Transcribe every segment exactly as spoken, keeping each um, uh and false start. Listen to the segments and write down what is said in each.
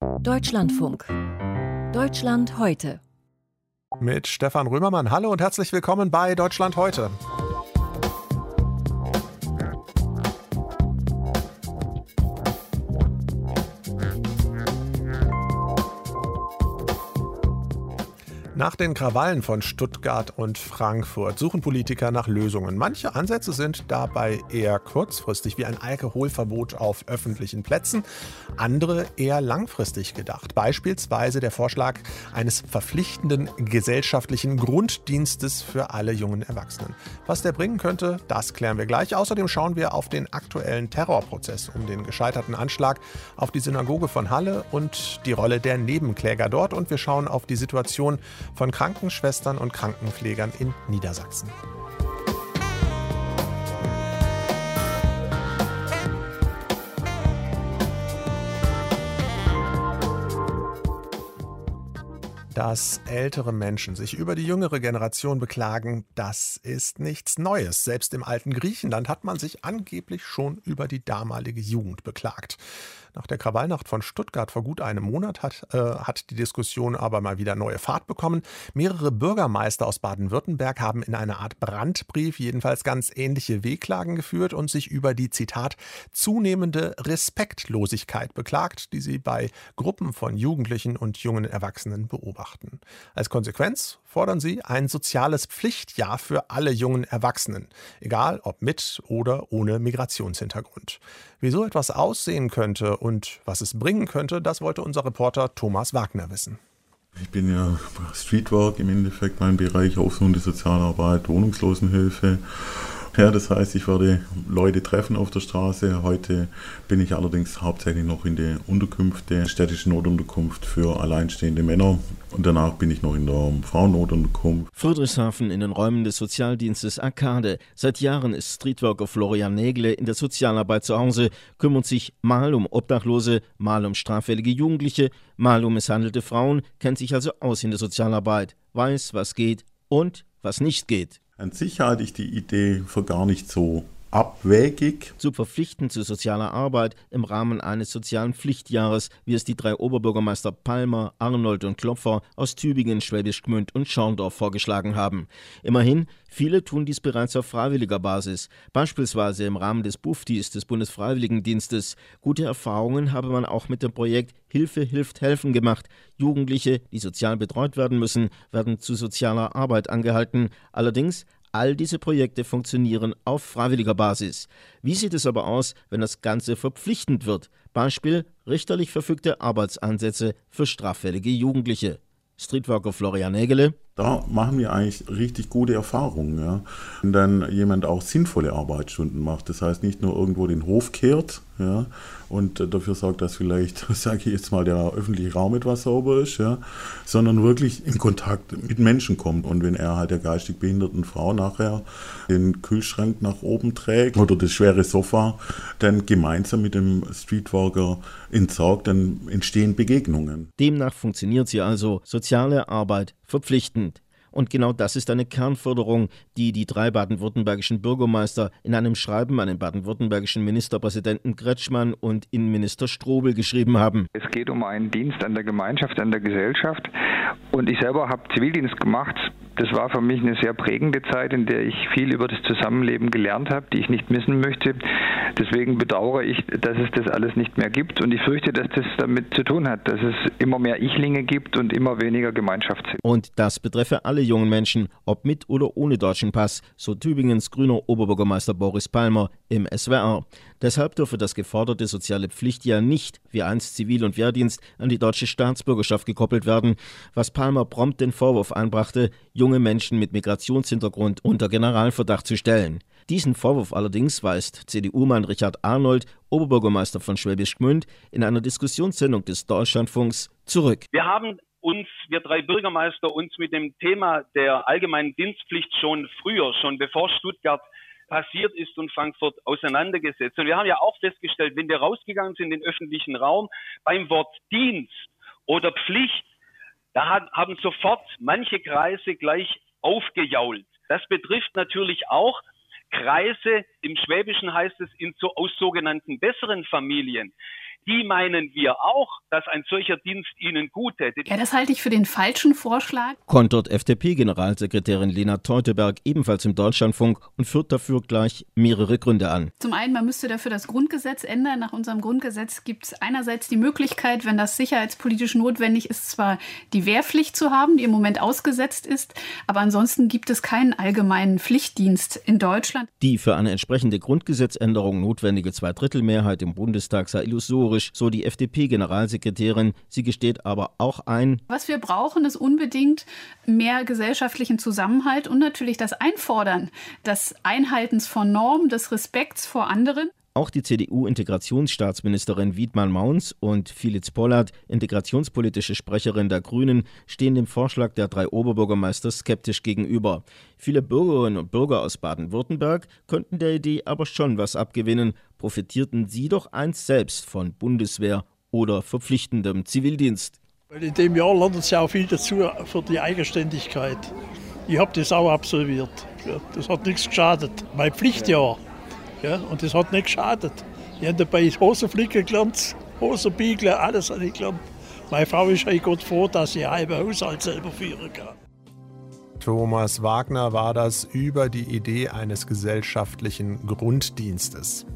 Deutschlandfunk. Deutschland heute. Mit Stefan Römermann. Hallo und herzlich willkommen bei Deutschland heute. Nach den Krawallen von Stuttgart und Frankfurt suchen Politiker nach Lösungen. Manche Ansätze sind dabei eher kurzfristig, wie ein Alkoholverbot auf öffentlichen Plätzen, andere eher langfristig gedacht. Beispielsweise der Vorschlag eines verpflichtenden gesellschaftlichen Grunddienstes für alle jungen Erwachsenen. Was der bringen könnte, das klären wir gleich. Außerdem schauen wir auf den aktuellen Terrorprozess um den gescheiterten Anschlag auf die Synagoge von Halle und die Rolle der Nebenkläger dort. Und wir schauen auf die Situation von Krankenschwestern und Krankenpflegern in Niedersachsen. Dass ältere Menschen sich über die jüngere Generation beklagen, das ist nichts Neues. Selbst im alten Griechenland hat man sich angeblich schon über die damalige Jugend beklagt. Nach der Krawallnacht von Stuttgart vor gut einem Monat hat, äh, hat die Diskussion aber mal wieder neue Fahrt bekommen. Mehrere Bürgermeister aus Baden-Württemberg haben in einer Art Brandbrief jedenfalls ganz ähnliche Wehklagen geführt und sich über die, Zitat, zunehmende Respektlosigkeit beklagt, die sie bei Gruppen von Jugendlichen und jungen Erwachsenen beobachten. Als Konsequenz fordern sie ein soziales Pflichtjahr für alle jungen Erwachsenen, egal ob mit oder ohne Migrationshintergrund. Wie so etwas aussehen könnte und was es bringen könnte, das wollte unser Reporter Thomas Wagner wissen. Ich bin ja Streetwork im Endeffekt, mein Bereich aufsuchende Sozialarbeit, Wohnungslosenhilfe. Ja, das heißt, ich werde Leute treffen auf der Straße. Heute bin ich allerdings hauptsächlich noch in der Unterkünfte, städtische Notunterkunft für alleinstehende Männer. Und danach bin ich noch in der Frauennotunterkunft. Friedrichshafen in den Räumen des Sozialdienstes Arkade. Seit Jahren ist Streetworker Florian Nägle in der Sozialarbeit zu Hause, kümmert sich mal um Obdachlose, mal um straffällige Jugendliche, mal um misshandelte Frauen, kennt sich also aus in der Sozialarbeit, weiß, was geht und was nicht geht. An sich halte ich die Idee für gar nicht so abwägig. Zu verpflichten zu sozialer Arbeit im Rahmen eines sozialen Pflichtjahres, wie es die drei Oberbürgermeister Palmer, Arnold und Klopfer aus Tübingen, Schwäbisch Gmünd und Schorndorf vorgeschlagen haben. Immerhin, viele tun dies bereits auf freiwilliger Basis, beispielsweise im Rahmen des Buftis, des Bundesfreiwilligendienstes. Gute Erfahrungen habe man auch mit dem Projekt Hilfe hilft helfen gemacht. Jugendliche, die sozial betreut werden müssen, werden zu sozialer Arbeit angehalten. Allerdings, all diese Projekte funktionieren auf freiwilliger Basis. Wie sieht es aber aus, wenn das Ganze verpflichtend wird? Beispiel richterlich verfügte Arbeitsansätze für straffällige Jugendliche. Streetworker Florian Nägele. Da machen wir eigentlich richtig gute Erfahrungen. Ja. Wenn dann jemand auch sinnvolle Arbeitsstunden macht, das heißt nicht nur irgendwo den Hof kehrt, ja, und dafür sorgt, dass vielleicht, sage ich jetzt mal, der öffentliche Raum etwas sauber ist, ja, sondern wirklich in Kontakt mit Menschen kommt. Und wenn er halt der geistig behinderten Frau nachher den Kühlschrank nach oben trägt oder das schwere Sofa, dann gemeinsam mit dem Streetworker entsorgt, dann entstehen Begegnungen. Demnach funktioniert sie also, soziale Arbeit verpflichtend. Und genau das ist eine Kernforderung, die die drei baden-württembergischen Bürgermeister in einem Schreiben an den baden-württembergischen Ministerpräsidenten Kretschmann und Innenminister Strobel geschrieben haben. Es geht um einen Dienst an der Gemeinschaft, an der Gesellschaft. Und ich selber habe Zivildienst gemacht. Das war für mich eine sehr prägende Zeit, in der ich viel über das Zusammenleben gelernt habe, die ich nicht missen möchte. Deswegen bedauere ich, dass es das alles nicht mehr gibt. Und ich fürchte, dass das damit zu tun hat, dass es immer mehr Ichlinge gibt und immer weniger Gemeinschaft sind. Und das betreffe alle jungen Menschen, ob mit oder ohne deutschen Pass, so Tübingens grüner Oberbürgermeister Boris Palmer im S W R. Deshalb dürfe das geforderte soziale Pflichtjahr nicht, wie einst Zivil- und Wehrdienst, an die deutsche Staatsbürgerschaft gekoppelt werden, was Palmer prompt den Vorwurf einbrachte, junge Menschen mit Migrationshintergrund unter Generalverdacht zu stellen. Diesen Vorwurf allerdings weist C D U-Mann Richard Arnold, Oberbürgermeister von Schwäbisch Gmünd, in einer Diskussionssendung des Deutschlandfunks zurück. Wir haben uns, wir drei Bürgermeister, uns mit dem Thema der allgemeinen Dienstpflicht schon früher, schon bevor Stuttgart passiert ist und Frankfurt auseinandergesetzt. Und wir haben ja auch festgestellt, wenn wir rausgegangen sind in den öffentlichen Raum, beim Wort Dienst oder Pflicht, da hat, haben sofort manche Kreise gleich aufgejault. Das betrifft natürlich auch Kreise, im Schwäbischen heißt es, in so, aus sogenannten besseren Familien. die meinen wir auch, dass ein solcher Dienst ihnen gut täte. Ja, das halte ich für den falschen Vorschlag. Kontert F D P-Generalsekretärin Lena Teuteberg ebenfalls im Deutschlandfunk und führt dafür gleich mehrere Gründe an. Zum einen, man müsste dafür das Grundgesetz ändern. Nach unserem Grundgesetz gibt es einerseits die Möglichkeit, wenn das sicherheitspolitisch notwendig ist, zwar die Wehrpflicht zu haben, die im Moment ausgesetzt ist, aber ansonsten gibt es keinen allgemeinen Pflichtdienst in Deutschland. Die für eine entsprechende Grundgesetzänderung notwendige Zweidrittelmehrheit im Bundestag sei illusorisch, so die F D P-Generalsekretärin. Sie gesteht aber auch ein: Was wir brauchen, ist unbedingt mehr gesellschaftlichen Zusammenhalt und natürlich das Einfordern des Einhaltens von Normen, des Respekts vor anderen. Auch die C D U-Integrationsstaatsministerin Wiedmann-Mauns und Filiz Pollert, integrationspolitische Sprecherin der Grünen, stehen dem Vorschlag der drei Oberbürgermeister skeptisch gegenüber. Viele Bürgerinnen und Bürger aus Baden-Württemberg könnten der Idee aber schon was abgewinnen. Profitierten sie doch einst selbst von Bundeswehr oder verpflichtendem Zivildienst. In dem Jahr lernt es ja auch viel dazu für die Eigenständigkeit. Ich habe das auch absolviert. Das hat nichts geschadet. Mein Pflichtjahr. Ja, und das hat nicht geschadet. Ich habe dabei Hosenflicken gelernt, Hosenbiegeln, alles habe ich gelernt. Meine Frau ist eigentlich Gott froh, dass sie einen halben Haushalt selber führen kann. Thomas Wagner war das über die Idee eines gesellschaftlichen Grunddienstes.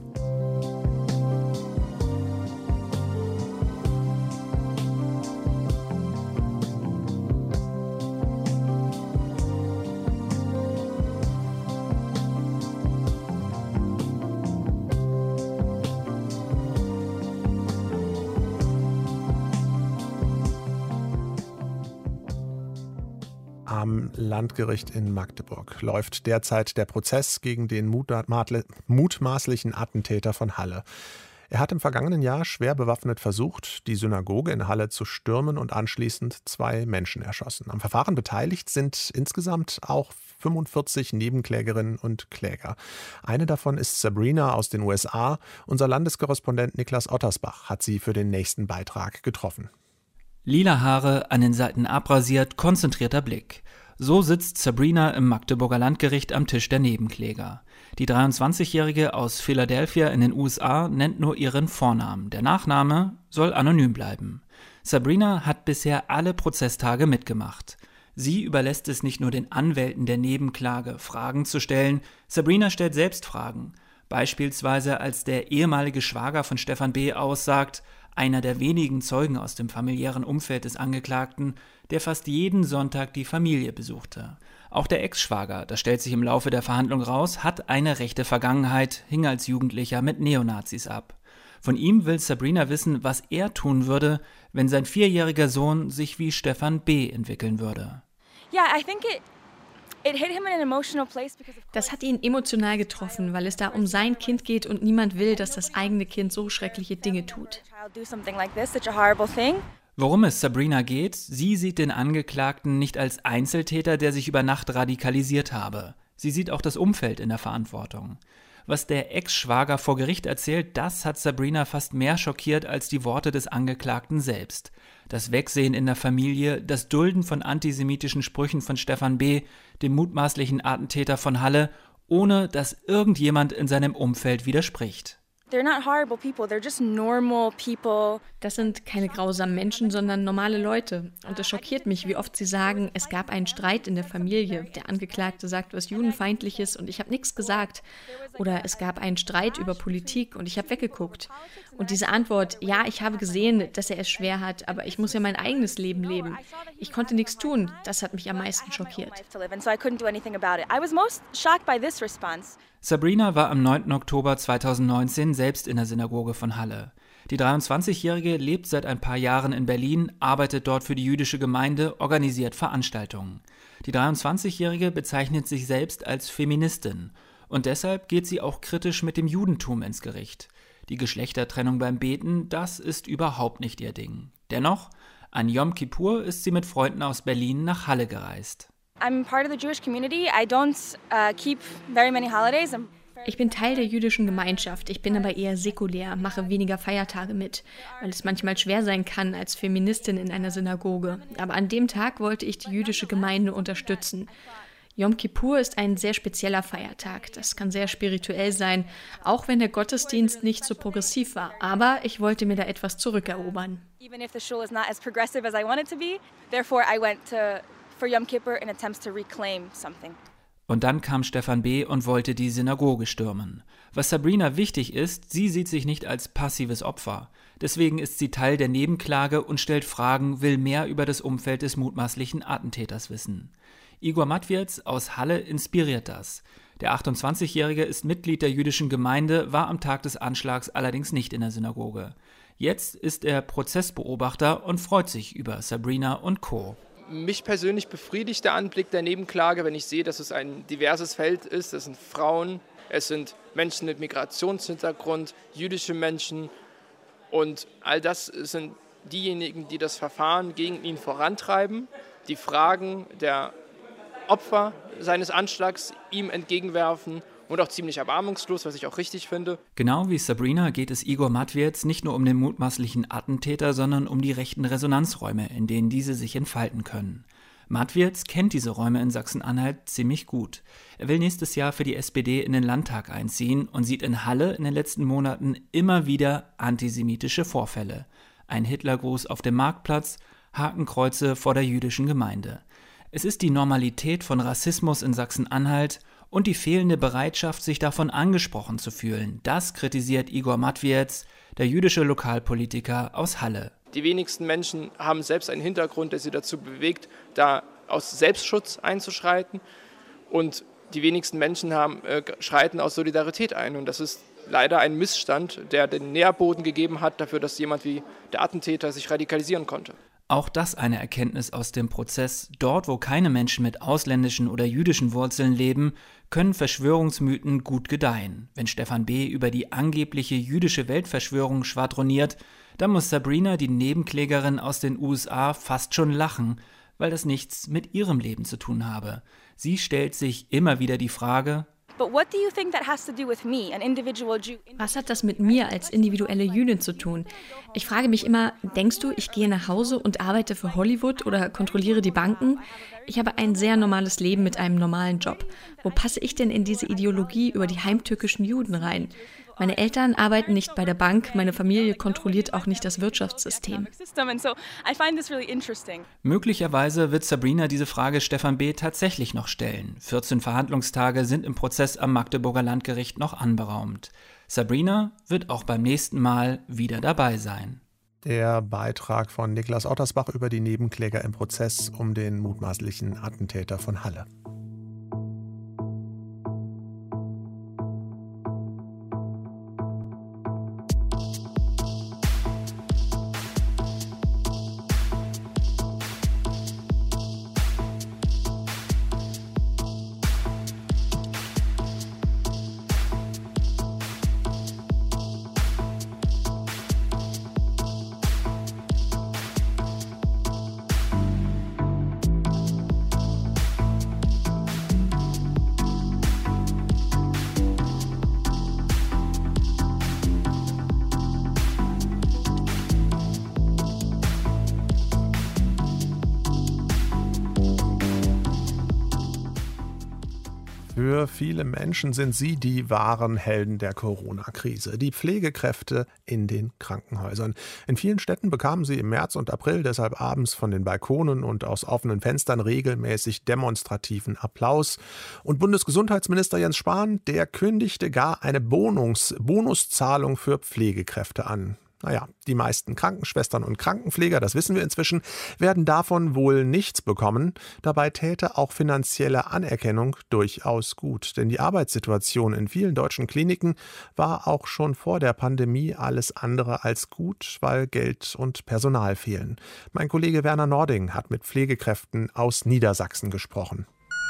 Am Landgericht in Magdeburg läuft derzeit der Prozess gegen den mutmaßlichen Attentäter von Halle. Er hat im vergangenen Jahr schwer bewaffnet versucht, die Synagoge in Halle zu stürmen und anschließend zwei Menschen erschossen. Am Verfahren beteiligt sind insgesamt auch fünfundvierzig Nebenklägerinnen und Kläger. Eine davon ist Sabrina aus den U S A. Unser Landeskorrespondent Niklas Ottersbach hat sie für den nächsten Beitrag getroffen. Lila Haare, an den Seiten abrasiert, konzentrierter Blick. So sitzt Sabrina im Magdeburger Landgericht am Tisch der Nebenkläger. Die dreiundzwanzigjährige aus Philadelphia in den U S A nennt nur ihren Vornamen. Der Nachname soll anonym bleiben. Sabrina hat bisher alle Prozesstage mitgemacht. Sie überlässt es nicht nur den Anwälten der Nebenklage, Fragen zu stellen. Sabrina stellt selbst Fragen. Beispielsweise als der ehemalige Schwager von Stefan B. aussagt, einer der wenigen Zeugen aus dem familiären Umfeld des Angeklagten, der fast jeden Sonntag die Familie besuchte. Auch der Ex-Schwager, das stellt sich im Laufe der Verhandlung raus, hat eine rechte Vergangenheit, hing als Jugendlicher mit Neonazis ab. Von ihm will Sabrina wissen, was er tun würde, wenn sein vierjähriger Sohn sich wie Stefan B. entwickeln würde. Yeah, I think it Das hat ihn emotional getroffen, weil es da um sein Kind geht und niemand will, dass das eigene Kind so schreckliche Dinge tut. Worum es Sabrina geht, sie sieht den Angeklagten nicht als Einzeltäter, der sich über Nacht radikalisiert habe. Sie sieht auch das Umfeld in der Verantwortung. Was der Ex-Schwager vor Gericht erzählt, das hat Sabrina fast mehr schockiert als die Worte des Angeklagten selbst. Das Wegsehen in der Familie, das Dulden von antisemitischen Sprüchen von Stefan B., dem mutmaßlichen Attentäter von Halle, ohne dass irgendjemand in seinem Umfeld widerspricht. They're not horrible people, they're just normal people. Das sind keine grausamen Menschen, sondern normale Leute. Und es schockiert mich, wie oft sie sagen, es gab einen Streit in der Familie. Der Angeklagte sagt was Judenfeindliches und ich habe nichts gesagt. Oder es gab einen Streit über Politik und ich habe weggeguckt. Und diese Antwort, ja, ich habe gesehen, dass er es schwer hat, aber ich muss ja mein eigenes Leben leben. Ich konnte nichts tun, das hat mich am meisten schockiert. Sabrina war am neunten Oktober zweitausendneunzehn selbst in der Synagoge von Halle. Die dreiundzwanzigjährige lebt seit ein paar Jahren in Berlin, arbeitet dort für die jüdische Gemeinde, organisiert Veranstaltungen. Die dreiundzwanzigjährige bezeichnet sich selbst als Feministin und deshalb geht sie auch kritisch mit dem Judentum ins Gericht. Die Geschlechtertrennung beim Beten, das ist überhaupt nicht ihr Ding. Dennoch, an Yom Kippur ist sie mit Freunden aus Berlin nach Halle gereist. I'm part of the Jewish community. I don't uh, keep very many holidays. I'm Ich bin Teil der jüdischen Gemeinschaft, ich bin aber eher säkulär, mache weniger Feiertage mit, weil es manchmal schwer sein kann als Feministin in einer Synagoge. Aber an dem Tag wollte ich die jüdische Gemeinde unterstützen. Yom Kippur ist ein sehr spezieller Feiertag. Das kann sehr spirituell sein, auch wenn der Gottesdienst nicht so progressiv war. Aber ich wollte mir da etwas zurückerobern. Even if the shul is not as progressive as I want it to be, therefore I went to for Yom Kippur in attempts to reclaim something. Und dann kam Stefan B. und wollte die Synagoge stürmen. Was Sabrina wichtig ist, sie sieht sich nicht als passives Opfer. Deswegen ist sie Teil der Nebenklage und stellt Fragen, will mehr über das Umfeld des mutmaßlichen Attentäters wissen. Igor Matwierz aus Halle inspiriert das. Der achtundzwanzigjährige ist Mitglied der jüdischen Gemeinde, war am Tag des Anschlags allerdings nicht in der Synagoge. Jetzt ist er Prozessbeobachter und freut sich über Sabrina und Co. Mich persönlich befriedigt der Anblick der Nebenklage, wenn ich sehe, dass es ein diverses Feld ist. Es sind Frauen, es sind Menschen mit Migrationshintergrund, jüdische Menschen. Und all das sind diejenigen, die das Verfahren gegen ihn vorantreiben, die Fragen der Opfer seines Anschlags ihm entgegenwerfen und auch ziemlich erbarmungslos, was ich auch richtig finde. Genau wie Sabrina geht es Igor Matwierz nicht nur um den mutmaßlichen Attentäter, sondern um die rechten Resonanzräume, in denen diese sich entfalten können. Matwierz kennt diese Räume in Sachsen-Anhalt ziemlich gut. Er will nächstes Jahr für die S P D in den Landtag einziehen und sieht in Halle in den letzten Monaten immer wieder antisemitische Vorfälle. Ein Hitlergruß auf dem Marktplatz, Hakenkreuze vor der jüdischen Gemeinde. Es ist die Normalität von Rassismus in Sachsen-Anhalt und die fehlende Bereitschaft, sich davon angesprochen zu fühlen. Das kritisiert Igor Matwierz, der jüdische Lokalpolitiker aus Halle. Die wenigsten Menschen haben selbst einen Hintergrund, der sie dazu bewegt, da aus Selbstschutz einzuschreiten. Und die wenigsten Menschen haben, äh, schreiten aus Solidarität ein. Und das ist leider ein Missstand, der den Nährboden gegeben hat dafür, dass jemand wie der Attentäter sich radikalisieren konnte. Auch das eine Erkenntnis aus dem Prozess. Dort, wo keine Menschen mit ausländischen oder jüdischen Wurzeln leben, können Verschwörungsmythen gut gedeihen. Wenn Stefan B. über die angebliche jüdische Weltverschwörung schwadroniert, dann muss Sabrina, die Nebenklägerin aus den U S A, fast schon lachen, weil das nichts mit ihrem Leben zu tun habe. Sie stellt sich immer wieder die Frage: Was hat das mit mir als individuelle Jüdin zu tun? Ich frage mich immer, denkst du, ich gehe nach Hause und arbeite für Hollywood oder kontrolliere die Banken? Ich habe ein sehr normales Leben mit einem normalen Job. Wo passe ich denn in diese Ideologie über die heimtückischen Juden rein? Meine Eltern arbeiten nicht bei der Bank, meine Familie kontrolliert auch nicht das Wirtschaftssystem. Möglicherweise wird Sabrina diese Frage Stefan B. tatsächlich noch stellen. vierzehn Verhandlungstage sind im Prozess am Magdeburger Landgericht noch anberaumt. Sabrina wird auch beim nächsten Mal wieder dabei sein. Der Beitrag von Niklas Ottersbach über die Nebenkläger im Prozess um den mutmaßlichen Attentäter von Halle. Für viele Menschen sind sie die wahren Helden der Corona-Krise, die Pflegekräfte in den Krankenhäusern. In vielen Städten bekamen sie im März und April deshalb abends von den Balkonen und aus offenen Fenstern regelmäßig demonstrativen Applaus. Und Bundesgesundheitsminister Jens Spahn, der kündigte gar eine Bonus, Bonuszahlung für Pflegekräfte an. Naja, die meisten Krankenschwestern und Krankenpfleger, das wissen wir inzwischen, werden davon wohl nichts bekommen. Dabei täte auch finanzielle Anerkennung durchaus gut. Denn die Arbeitssituation in vielen deutschen Kliniken war auch schon vor der Pandemie alles andere als gut, weil Geld und Personal fehlen. Mein Kollege Werner Nording hat mit Pflegekräften aus Niedersachsen gesprochen.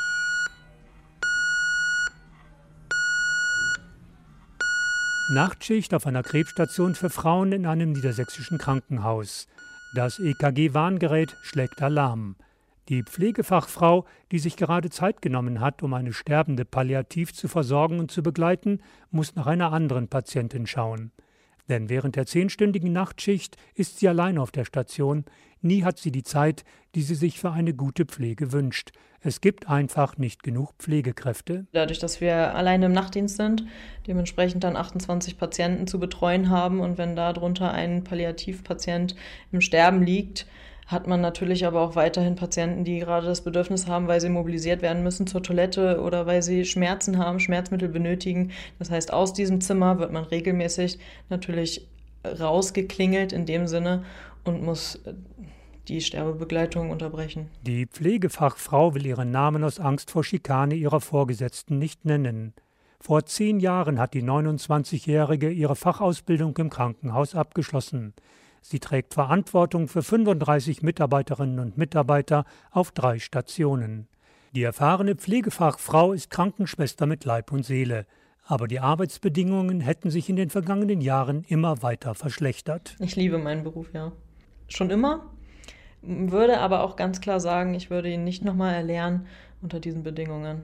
Nachtschicht auf einer Krebsstation für Frauen in einem niedersächsischen Krankenhaus. Das E K G-Warngerät schlägt Alarm. Die Pflegefachfrau, die sich gerade Zeit genommen hat, um eine Sterbende palliativ zu versorgen und zu begleiten, muss nach einer anderen Patientin schauen. Denn während der zehnstündigen Nachtschicht ist sie allein auf der Station. Nie hat sie die Zeit, die sie sich für eine gute Pflege wünscht. Es gibt einfach nicht genug Pflegekräfte. Dadurch, dass wir alleine im Nachtdienst sind, dementsprechend dann achtundzwanzig Patienten zu betreuen haben und wenn darunter ein Palliativpatient im Sterben liegt, hat man natürlich aber auch weiterhin Patienten, die gerade das Bedürfnis haben, weil sie mobilisiert werden müssen zur Toilette oder weil sie Schmerzen haben, Schmerzmittel benötigen. Das heißt, aus diesem Zimmer wird man regelmäßig natürlich rausgeklingelt in dem Sinne und muss die Sterbebegleitung unterbrechen. Die Pflegefachfrau will ihren Namen aus Angst vor Schikane ihrer Vorgesetzten nicht nennen. Vor zehn Jahren hat die neunundzwanzigjährige ihre Fachausbildung im Krankenhaus abgeschlossen. Sie trägt Verantwortung für fünfunddreißig Mitarbeiterinnen und Mitarbeiter auf drei Stationen. Die erfahrene Pflegefachfrau ist Krankenschwester mit Leib und Seele. Aber die Arbeitsbedingungen hätten sich in den vergangenen Jahren immer weiter verschlechtert. Ich liebe meinen Beruf, ja. Schon immer. Würde aber auch ganz klar sagen, ich würde ihn nicht nochmal erlernen unter diesen Bedingungen.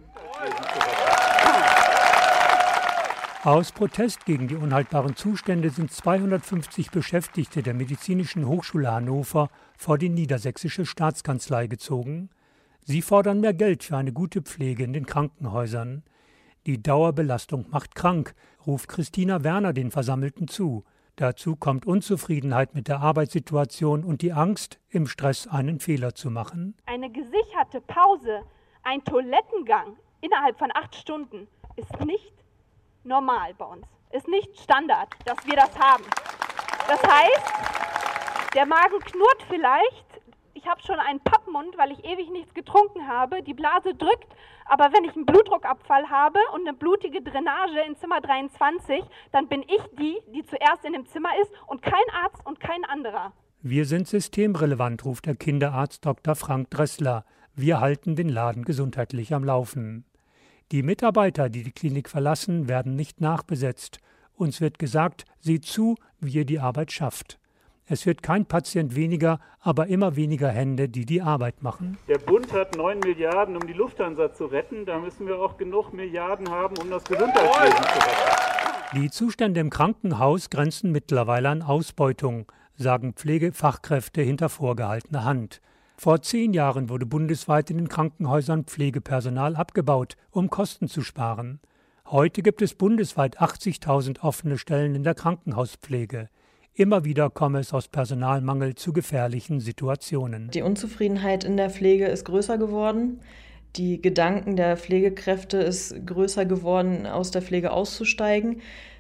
Aus Protest gegen die unhaltbaren Zustände sind zweihundertfünfzig Beschäftigte der Medizinischen Hochschule Hannover vor die Niedersächsische Staatskanzlei gezogen. Sie fordern mehr Geld für eine gute Pflege in den Krankenhäusern. Die Dauerbelastung macht krank, ruft Christina Werner den Versammelten zu. Dazu kommt Unzufriedenheit mit der Arbeitssituation und die Angst, im Stress einen Fehler zu machen. Eine gesicherte Pause, ein Toilettengang innerhalb von acht Stunden ist nicht normal bei uns. Ist nicht Standard, dass wir das haben. Das heißt, der Magen knurrt vielleicht, ich habe schon einen Pappmund, weil ich ewig nichts getrunken habe, die Blase drückt, aber wenn ich einen Blutdruckabfall habe und eine blutige Drainage in Zimmer dreiundzwanzig, dann bin ich die, die zuerst in dem Zimmer ist und kein Arzt und kein anderer. Wir sind systemrelevant, ruft der Kinderarzt Doktor Frank Dressler. Wir halten den Laden gesundheitlich am Laufen. Die Mitarbeiter, die die Klinik verlassen, werden nicht nachbesetzt. Uns wird gesagt, seht zu, wie ihr die Arbeit schafft. Es wird kein Patient weniger, aber immer weniger Hände, die die Arbeit machen. Der Bund hat neun Milliarden, um die Lufthansa zu retten. Da müssen wir auch genug Milliarden haben, um das Gesundheitswesen zu retten. Die Zustände im Krankenhaus grenzen mittlerweile an Ausbeutung, sagen Pflegefachkräfte hinter vorgehaltener Hand. Vor zehn Jahren wurde bundesweit in den Krankenhäusern Pflegepersonal abgebaut, um Kosten zu sparen. Heute gibt es bundesweit achtzigtausend offene Stellen in der Krankenhauspflege. Immer wieder komme es aus Personalmangel zu gefährlichen Situationen. Die Unzufriedenheit in der Pflege ist größer geworden. Die Gedanken der Pflegekräfte ist größer geworden, aus der Pflege auszusteigen.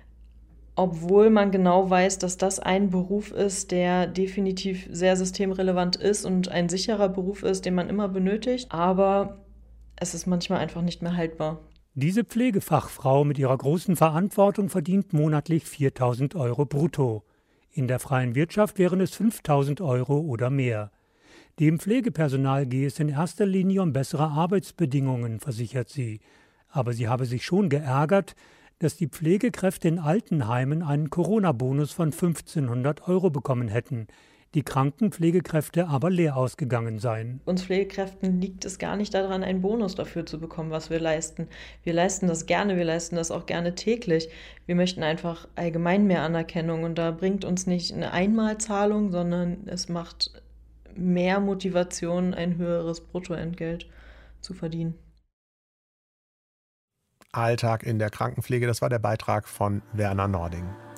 Obwohl man genau weiß, dass das ein Beruf ist, der definitiv sehr systemrelevant ist und ein sicherer Beruf ist, den man immer benötigt. Aber es ist manchmal einfach nicht mehr haltbar. Diese Pflegefachfrau mit ihrer großen Verantwortung verdient monatlich viertausend Euro brutto. In der freien Wirtschaft wären es fünftausend Euro oder mehr. Dem Pflegepersonal gehe es in erster Linie um bessere Arbeitsbedingungen, versichert sie. Aber sie habe sich schon geärgert, dass die Pflegekräfte in Altenheimen einen Corona-Bonus von fünfzehnhundert Euro bekommen hätten, die Krankenpflegekräfte aber leer ausgegangen seien. Uns Pflegekräften liegt es gar nicht daran, einen Bonus dafür zu bekommen, was wir leisten. Wir leisten das gerne, wir leisten das auch gerne täglich. Wir möchten einfach allgemein mehr Anerkennung und da bringt uns nicht eine Einmalzahlung, sondern es macht mehr Motivation, ein höheres Bruttoentgelt zu verdienen. Alltag in der Krankenpflege, das war der Beitrag von Werner Nording.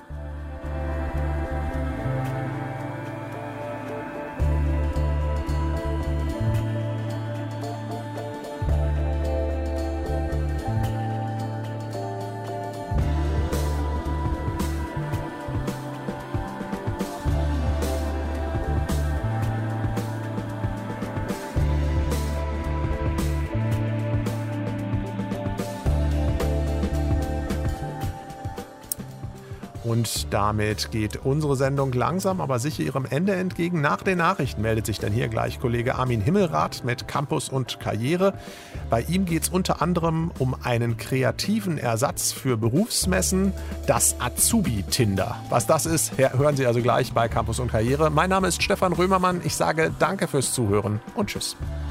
Und damit geht unsere Sendung langsam, aber sicher ihrem Ende entgegen. Nach den Nachrichten meldet sich dann hier gleich Kollege Armin Himmelrath mit Campus und Karriere. Bei ihm geht es unter anderem um einen kreativen Ersatz für Berufsmessen, das Azubi-Tinder. Was das ist, hören Sie also gleich bei Campus und Karriere. Mein Name ist Stefan Römermann. Ich sage danke fürs Zuhören und tschüss.